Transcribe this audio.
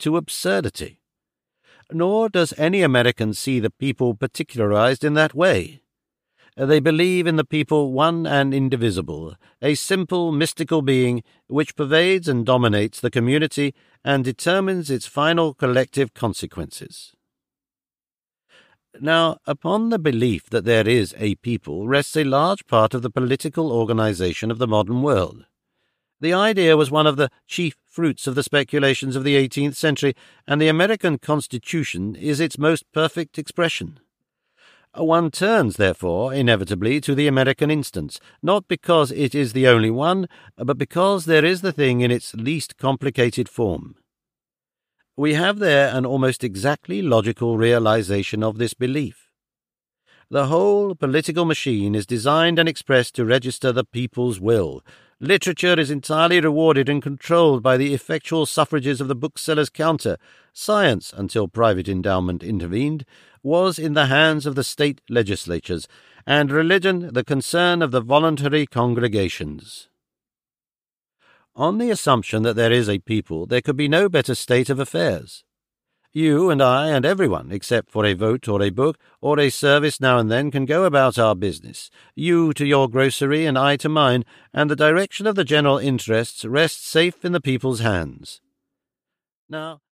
to absurdity. Nor does any American see the people particularized in that way. They believe in the people one and indivisible, a simple, mystical being which pervades and dominates the community and determines its final collective consequences. Now, upon the belief that there is a people rests a large part of the political organization of the modern world. The idea was one of the chief fruits of the speculations of the 18th century, and the American Constitution is its most perfect expression. One turns, therefore, inevitably to the American instance, not because it is the only one, but because there is the thing in its least complicated form. We have there an almost exactly logical realization of this belief. The whole political machine is designed and expressed to register the people's will. Literature is entirely rewarded and controlled by the effectual suffrages of the bookseller's counter. Science, until private endowment intervened, was in the hands of the state legislatures, and religion the concern of the voluntary congregations. On the assumption that there is a people, there could be no better state of affairs. You and I and everyone, except for a vote or a book or a service now and then, can go about our business, you to your grocery and I to mine, and the direction of the general interests rests safe in the people's hands. Now,